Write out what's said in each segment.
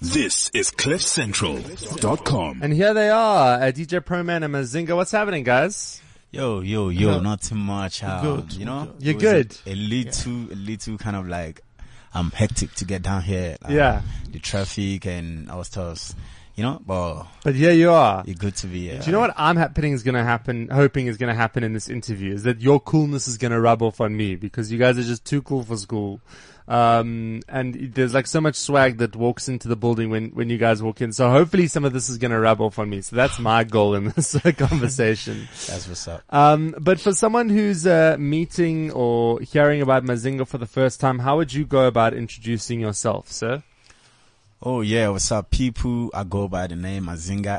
This is CliffCentral.com. And here they are, DJ Proman and Mazinga. What's happening, guys? Yo, not too much. Good. You know, you're good. A little kind of like hectic to get down here. The traffic and all stuff. You know, but here you are. You're good to be here. Do you know what hoping is going to happen in this interview is that your coolness is going to rub off on me because you guys are just too cool for school. And there's like so much swag that walks into the building when you guys walk in. So hopefully some of this is going to rub off on me. So that's my goal in this conversation. That's what's up. But for someone who's meeting or hearing about Mazinga for the first time, how would you go about introducing yourself, sir? Oh yeah, what's up, people? I go by the name Mazinga,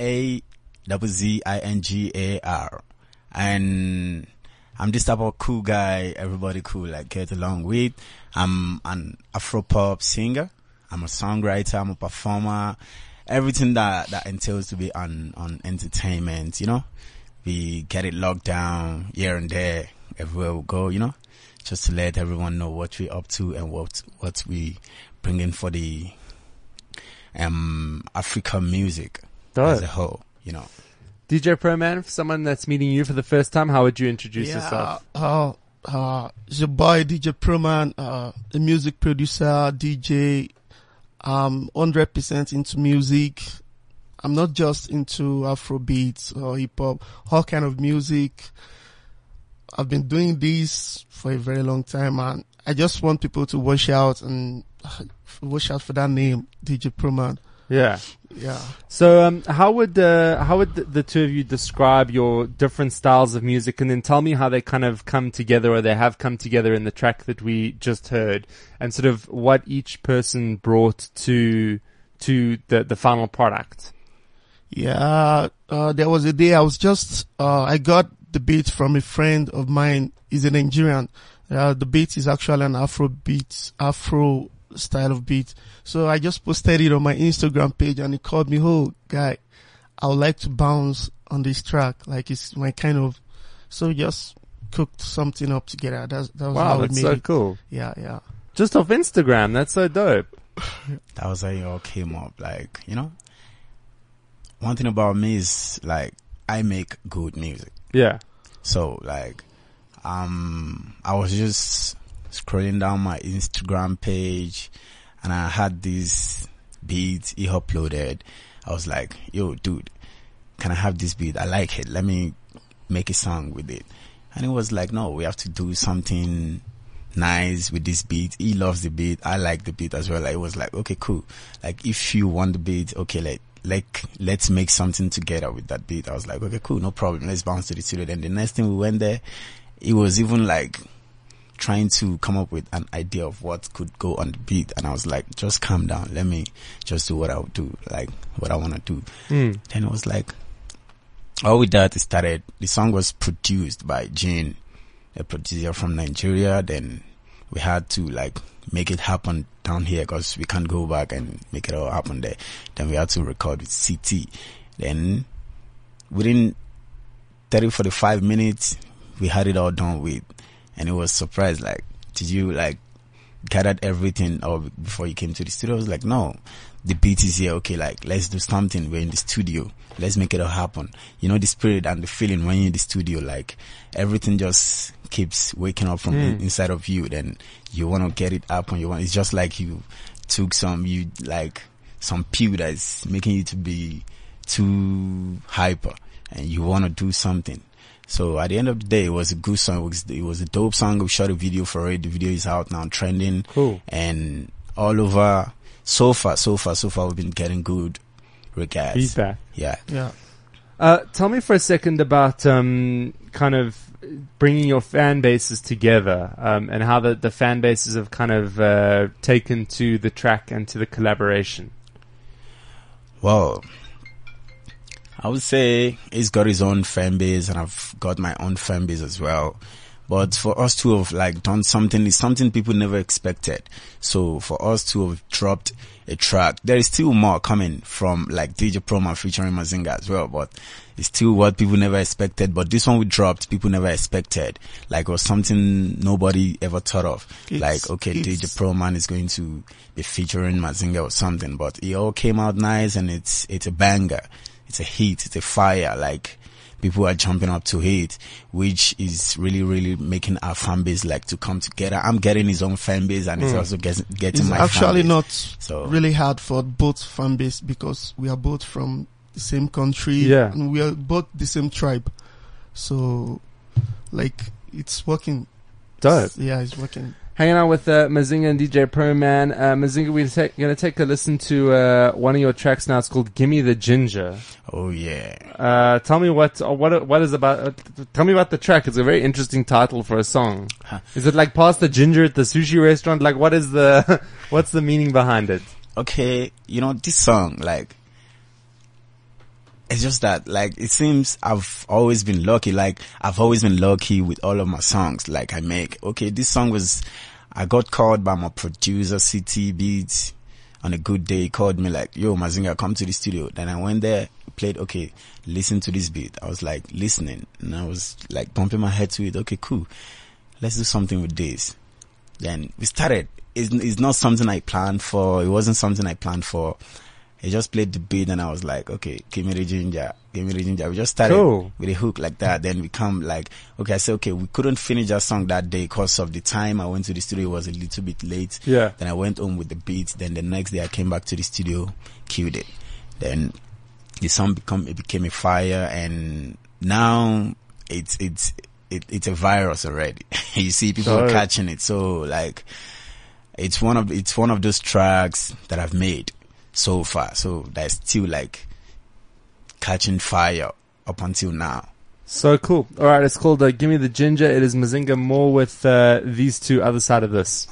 Mazingar, and I'm this type of cool guy. Everybody cool, like get along with. I'm an Afro-pop singer. I'm a songwriter. I'm a performer. Everything that entails to be on entertainment. You know, we get it locked down here and there, everywhere we go. You know, just to let everyone know what we're up to and what we bring in for the African music as a whole, you know. DJ Proman, for someone that's meeting you for the first time, how would you introduce yourself? It's your boy DJ Proman, a music producer, DJ. 100% into music. I'm not just into Afrobeats or hip hop, all kind of music. I've been doing this for a very long time, and I just want people to watch out for that name, DJ Proman. Yeah. Yeah. So, how would the two of you describe your different styles of music, and then tell me how they kind of come together, or they have come together in the track that we just heard, and sort of what each person brought to the final product? Yeah. There was a day I was just, I got the beat from a friend of mine. He's a Nigerian. The beat is actually an Afro style of beat. So I just posted it on my Instagram page, and he called me, "Oh, guy, I would like to bounce on this track. Like it's my kind of." So we just cooked something up together. That was wow, how that's we made so it. cool. Yeah. Just off Instagram, that's so dope. That was how it all came up. Like, you know, one thing about me is like I make good music. Yeah. So like, I was just scrolling down my Instagram page, and I had this beat he uploaded. I was like, yo, dude, can I have this beat? I like it. Let me make a song with it. And it was like, no, we have to do something nice with this beat. He loves the beat. I like the beat as well. Like, it was like, okay, cool. Like, if you want the beat, okay, let's make something together with that beat. I was like, okay, cool, no problem. Let's bounce to the studio. Then the next thing we went there, it was even like trying to come up with an idea of what could go on the beat. And I was like, just calm down. Let me just do what I would do, like what I want to do. Then it was like, all with that, the song was produced by Gene, a producer from Nigeria. Then we had to like make it happen down here because we can't go back and make it all happen there. Then we had to record with CT. Then within 30-45 minutes, we had it all done with. And it was surprised, like, did you like gathered everything or before you came to the studio? I was like, no, the beat is here. Okay, like, let's do something. We're in the studio. Let's make it all happen. You know, the spirit and the feeling when you're in the studio, like, everything just keeps waking up from inside of you. Then you want to get it up and it's just like you took some pill that's making you to be too hyper and you want to do something. So at the end of the day, it was a good song. It was a dope song. We shot a video for it. The video is out now, trending. Cool. And all over. So far, we've been getting good regards. Feedback. Yeah. Tell me for a second about kind of bringing your fan bases together, and how the fan bases have kind of taken to the track and to the collaboration. Well, I would say he's got his own fan base, and I've got my own fan base as well. But for us to have like done something is something people never expected. So for us to have dropped a track, there is still more coming from like DJ Proman featuring Mazinga as well, but it's still what people never expected. But this one we dropped, people never expected. Like it was something nobody ever thought of. Like, okay, DJ Proman is going to be featuring Mazinga or something, but it all came out nice and it's a banger. It's a hit. It's a fire. Like, people are jumping up to it, which is really, really making our fan base like to come together. I'm getting his own fan base and he's also getting It's my actually fan base. not really hard for both fan base because we are both from the same country. Yeah. And we are both the same tribe. So, like, it's working. Dope. Yeah, it's working. Hanging out with Mazinga and DJ Proman. Mazinga, we're going to take a listen to one of your tracks now. It's called "Gimme the Ginger." Oh yeah. Tell me what is about. Tell me about the track. It's a very interesting title for a song. Is it like "Pass the Ginger" at the sushi restaurant? Like, what's the meaning behind it? Okay, you know, this song, like, it's just that, like, it seems I've always been lucky. Like, I've always been lucky with all of my songs, like, I make. Okay, this song I got called by my producer, CT Beats, on a good day. He called me like, yo, Mazinga, come to the studio. Then I went there, played, okay, listen to this beat. I was like, listening, and I was like, bumping my head to it. Okay, cool. Let's do something with this. Then we started. It's not something I planned for. It wasn't something I planned for. He just played the beat and I was like, okay, give me the ginger, give me the ginger. We just started with a hook like that. Then we come like, okay, I said, okay, we couldn't finish that song that day because of the time I went to the studio. It was a little bit late. Yeah. Then I went home with the beats. Then the next day I came back to the studio, cued it. Then the song became a fire and now it's a virus already. You see people are catching it. So like, it's one of those tracks that I've made so far, so that's still like catching fire up until now. So cool. All right, it's called "Gimme the Ginger." It is Mazinga More with these two other side of this.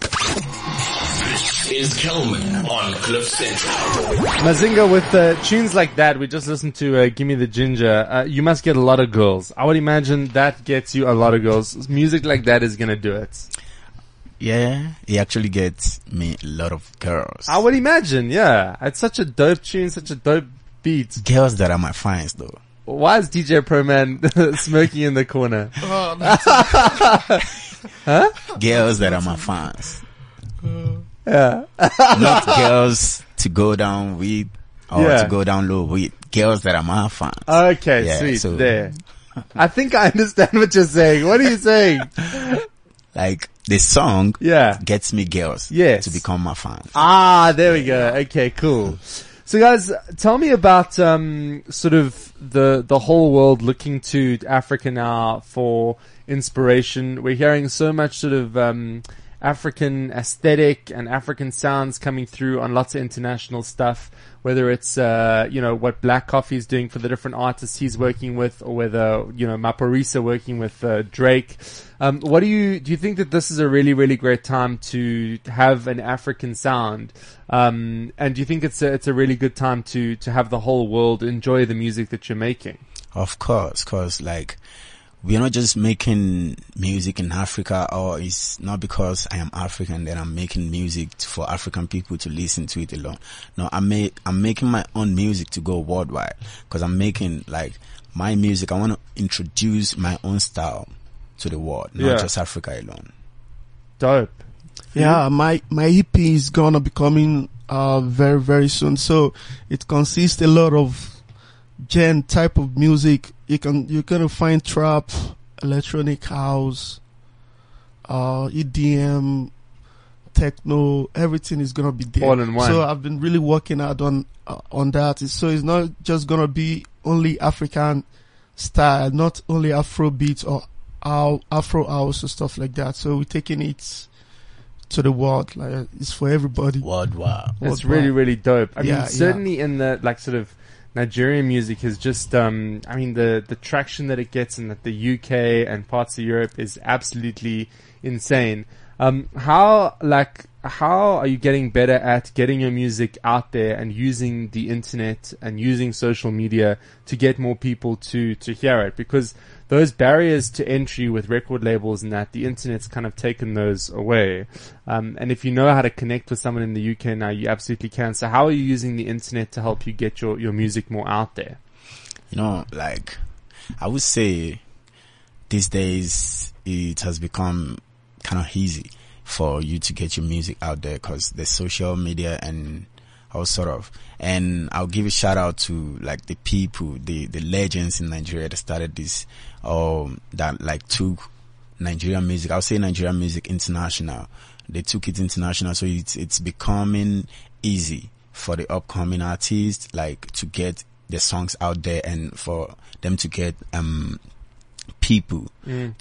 Is Kelman on Cliff Central. Mazinga with tunes like that. We just listened to "Gimme the Ginger." You must get a lot of girls. I would imagine that gets you a lot of girls. Music like that is gonna do it. Yeah, he actually gets me a lot of girls. I would imagine, yeah. It's such a dope tune, such a dope beat. Girls that are my fans, though. Why is DJ Proman smoking in the corner? Huh? Girls that are my fans. Yeah. Not girls to go down with or to go down low with. Girls that are my fans. Okay, Yeah, sweet. so- There. I think I understand what you're saying. What are you saying? Like, the song Yeah. gets me girls Yes. to become my fans. Ah, there we go. Okay, cool. So guys, tell me about sort of the whole world looking to Africa now for inspiration. We're hearing so much sort of African aesthetic and African sounds coming through on lots of international stuff, whether it's what Black Coffee is doing for the different artists he's working with, or whether Maphorisa working with Drake. What do you think that this is a really, really great time to have an African sound? And do you think it's a really good time to have the whole world enjoy the music that you're making? Of course, cause like, we're not just making music in Africa, or it's not because I am African that I'm making music for African people to listen to it alone. No, I'm making my own music to go worldwide, cause I'm making like my music. I want to introduce my own style to the world, not just Africa alone. Dope. Yeah, my EP is gonna be coming very, very soon. So it consists a lot of type of music. You're gonna find trap, electronic house, EDM, techno, everything is gonna be there. All in one. So I've been really working hard on that. So it's not just gonna be only African style, not only Afro beats or Afro house or stuff like that. So we're taking it to the world. Like, it's for everybody. Worldwide. It's really, really dope. I mean, Yeah, certainly in the, like, sort of Nigerian music is just, the traction that it gets in the UK and parts of Europe is absolutely insane. How are you getting better at getting your music out there and using the internet and using social media to get more people to hear it? Because those barriers to entry with record labels and that, the internet's kind of taken those away. And if you know how to connect with someone in the UK now, you absolutely can. So how are you using the internet to help you get your music more out there? You know, like, I would say these days it has become kind of easy for you to get your music out there because there's social media and all sort of. And I'll give a shout out to like the people, the legends in Nigeria that started this, that like took Nigerian music. I'll say Nigerian music international. They took it international, so it's becoming easy for the upcoming artists like to get their songs out there and for them to get people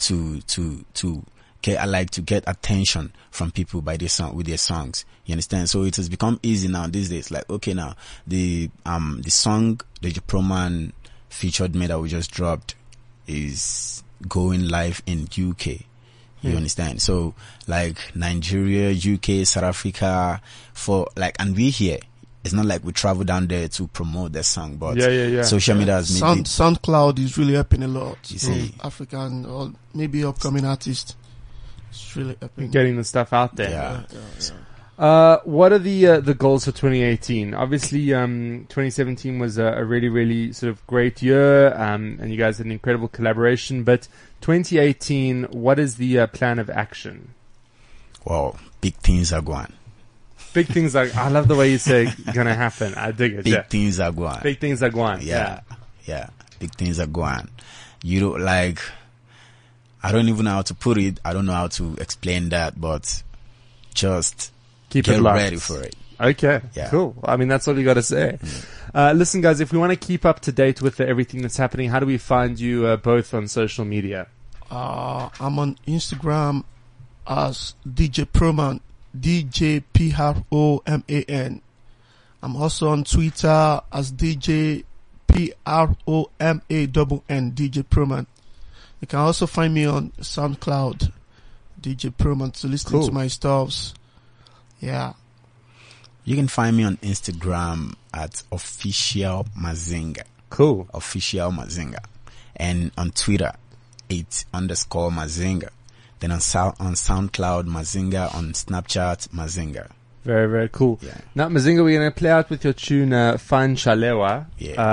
to get attention from people by their song with their songs. You understand? So it has become easy now these days. Like, okay, now the song the Proman featured me that we just dropped is going live in UK. You understand? So like Nigeria, UK, South Africa, and we here. It's not like we travel down there to promote that song, but social media has made SoundCloud is really helping a lot. You see, African or maybe upcoming artists. It's really helping. Getting the stuff out there. Yeah. What are the goals for 2018? Obviously, 2017 was a really, really sort of great year, and you guys had an incredible collaboration. But 2018, what is the plan of action? Well, big things are going. Big things are. I love the way you say gonna happen. I dig it. Big things are going. Big things are going. Yeah. Big things are going. You don't like. I don't even know how to put it. I don't know how to explain that, but just get ready for it. Okay, cool. I mean, that's all you got to say. Listen, guys, if we want to keep up to date with everything that's happening, how do we find you both on social media? I'm on Instagram as DJ Proman, DJ PROMAN. I'm also on Twitter as DJ PROMANN, DJ Proman. You can also find me on SoundCloud, DJ Proman, to listen to my stuffs. Yeah. You can find me on Instagram at Official Mazinga. Cool. Official Mazinga. And on Twitter, it's _Mazinga. Then on SoundCloud, Mazinga. On Snapchat, Mazinga. Very, very cool. Yeah. Now, Mazinga, we're going to play out with your tune, Fine Shalewa.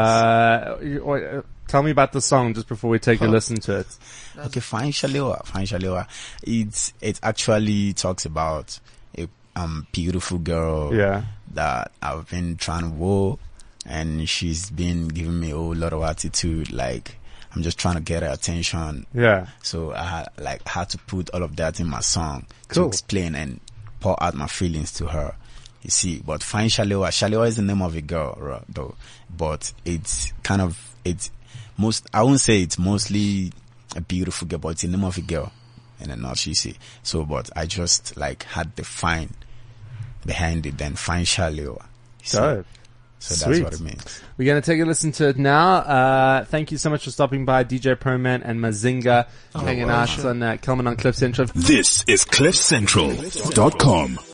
Yes. Tell me about the song just before we take a listen to it. Okay, Fine Shalewa. It actually talks about a beautiful girl that I've been trying to woo, and she's been giving me a whole lot of attitude. Like, I'm just trying to get her attention. Yeah. So I had to put all of that in my song to explain and pour out my feelings to her. You see, but Fine Shalewa is the name of a girl, though. But I won't say it's mostly a beautiful girl, but it's the name of a girl in a nutshell, you see. So, but I just had the fine behind it, then Fine Shalewa. So that's what it means. We're going to take a listen to it now. Thank you so much for stopping by, DJ Proman and Mazinga, hanging out on Kelman on Cliff Central. This is CliffCentral.com.